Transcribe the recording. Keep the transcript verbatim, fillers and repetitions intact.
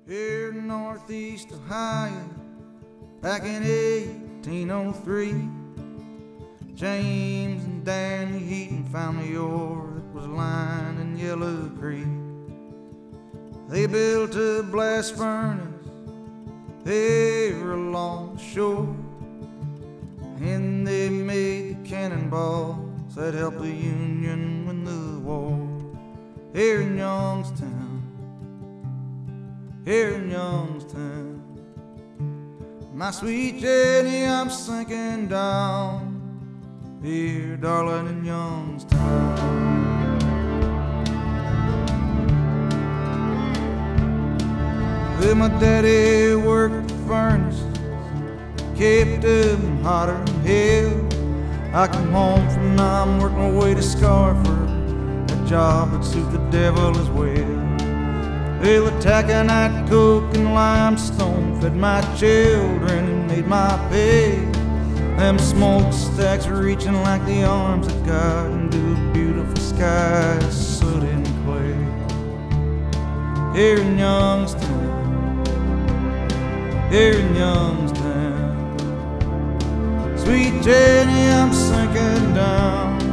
Here in Northeast Ohio, back in eighteen oh three, James and Danny Heaton found the ore that was lining Yellow Creek. They built a blast furnace there along the shore, and they made the cannonballs that helped the Union win the war. Here in Youngstown, here in Youngstown, my sweet Jenny, I'm sinking down here, darling, in Youngstown. Well, my daddy worked the furnaces, kept them hotter than hell. I come home from Nam, work my way to Scarford, a job that suit the devil as well. Well, the taconite, coke, and limestone fed my children and made my pay. Them smokestacks reaching like the arms of God into a beautiful sky, soot and clay. Here in Youngstown, here in Youngstown, sweet Jenny, I'm sinking down